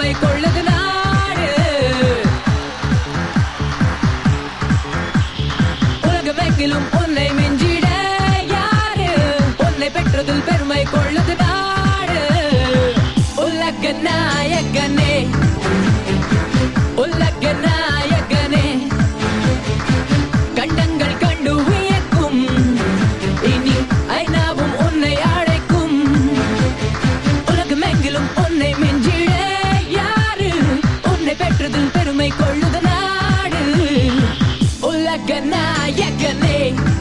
பெருமை கொள்ளது நாடு. உலகமெங்கிலும் உன்னை மிஞ்சிட யாரு? உன்னை பெற்றதில் பெருமை கொள்ளது நாடு. உலக நாயகனே, உலக நாயகனே, கண்டங்கள் கண்டு வியக்கும், இனி ஐநாவும் உன்னை அழைக்கும். உலகமெங்கிலும் உன்னை மிஞ்சிட யாரு? உன்னை பெற்றதில் பெருமை கொள்ளுது நாடு. உலக நாயகனே,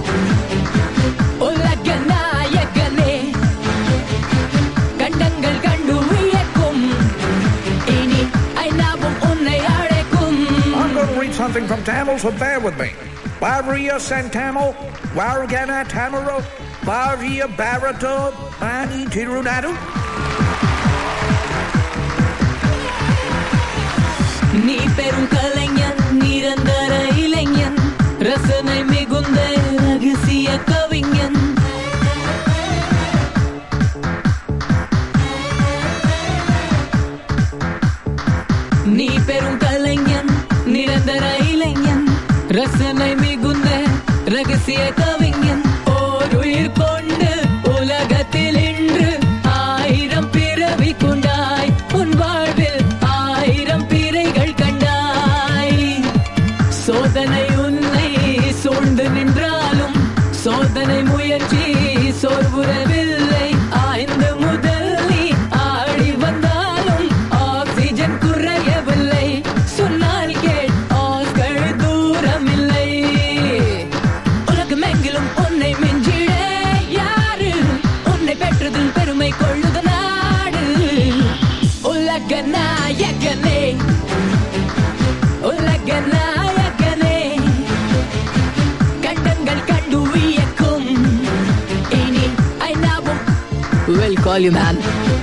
உலக நாயகனே, கண்டங்கள் கண்டு வியக்கும், இனி ஐநாவும் உன்னை அழைக்கும். I'm going to read something from Tamil, so bear with me. Varya Santamil, Vargana Tamaro, Varya Barato, Mani Tirunadu. நீ பெரும் கலைஞன், நிரந்தர இளைஞன், ரசனை மிகுந்த ரகசிய கவிஞன். நீ பெரும் கலைஞன், நிரந்தர இளைஞன், ரசனை மிகுந்த ரகசிய கவிஞன். ஓர் உயிர் கொண்டு உலகத்தில் இன்று 1000 பிறவி கொண்டாய். உன் வாழ்வில் 1000 பிறைகள் கண்டாய். சோதனை உன்னை சூழ்ந்து நின்றாலும் சோதனை முயற்சி சோர்வுறவில்லை. ஆய்ந்து முதல் நீ ஆடி வந்தாலும் ஆக்சிஜன் குறையவில்லை. சொன்னால் கேள், ஆஸ்கள் தூரமில்லை. உலகமெங்கிலும் உன்னை மிஞ்சிட யாரு? உன்னை பெற்றதில் பெருமை கொள்ளுது நாடு. உலக நாயகனே, உலக நாயகனே, கண்டங்கள் கண்டு வியக்கும், இனி ஐநாவும் will call you man.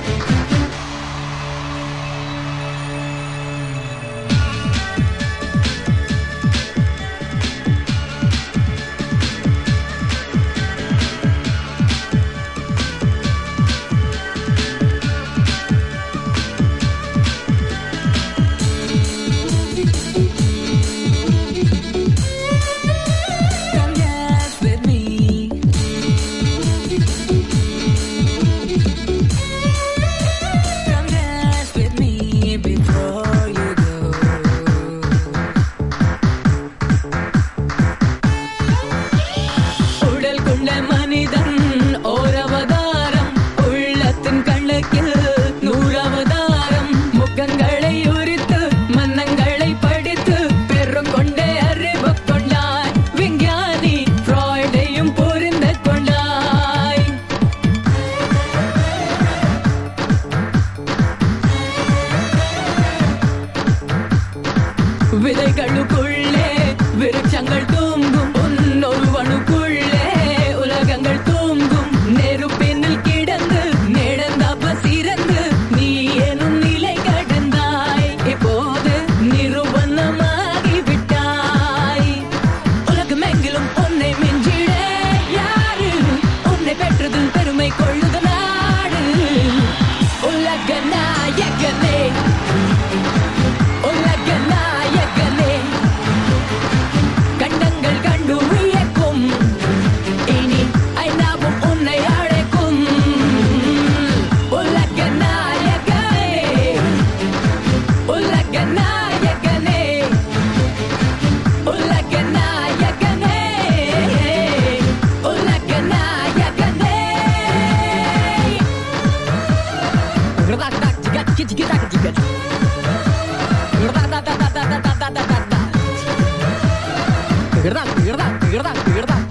Come dance with me. Come dance with me before you go. உடல் கொண்ட மனிதன் ஓர் அவதாரம், உள்ளத்தின் கண்ணுக்கில் 100 அவதாரம். முகங்களை உரித்து மன்னங்களை படித்து பெரும் கொண்டே அறிவு கொண்டாய். விஞ்ஞானி ஃப்ராய்டையும் புரிந்து கொண்டாய். விதைகளுக்குள்ளே விருட்சங்கள் தூங்கும், உன்னொருவனுக்குள்ளே உலகங்கள் தூங்கும். நெருப்பினில் கிடந்து நடந்தாப்ப சிறந்து நீ எனும் நிலை கடந்தாய். இப்போது நிரூபணமாகி விட்டாய். உலகமெங்கிலும் உன்னை மிஞ்சிட யாரு? உன்னை பெற்றதில் பெருமை கொள்ளுது நாடு. உலக நாயகனே, உலக நாயகனே, கண்டங்கள் கண்டு வியக்கும், இனி ஐநாவும் உன்னை அழைக்கும். உலக நாயகனே, உலக நாயகனே, உலக நாயகனே, உலக நாயகனே. verdad.